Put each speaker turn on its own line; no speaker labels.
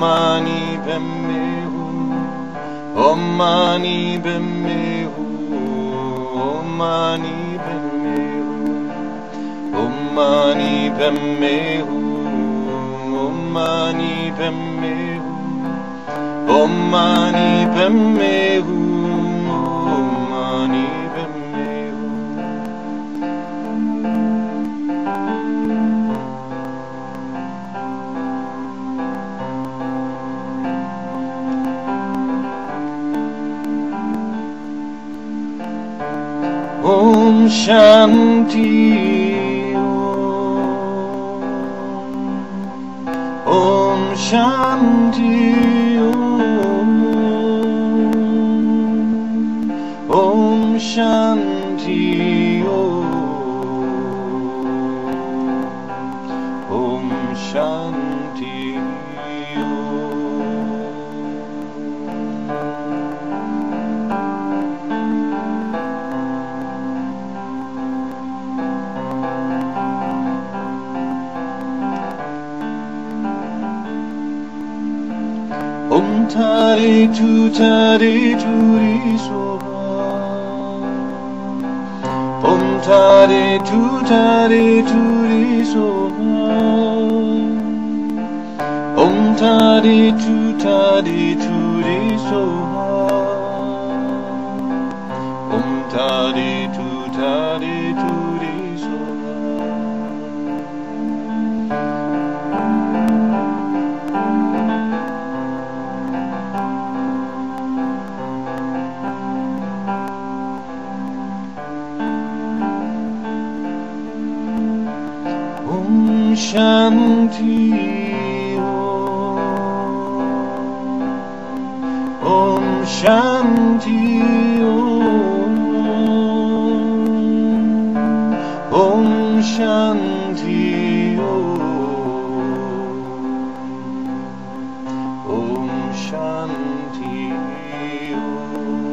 Mani Padme Hum, Om Mani Padme Hum, Om Mani Padme Hum, Om Mani Padme Hum, Om Mani Padme Hum, Om Mani Padme Hum, Om Mani Padme Hum. Om Shanti Om Shanti Om Shanti Om Shanti Om Tare Tu Tare Turi Soha Om Tare Tu Tare Turi Soha Om Tare Tu Tare Turi Soha Om Tare Tu Tare Turi Soha Om Shanti Om Shanti Om Shanti Om Shanti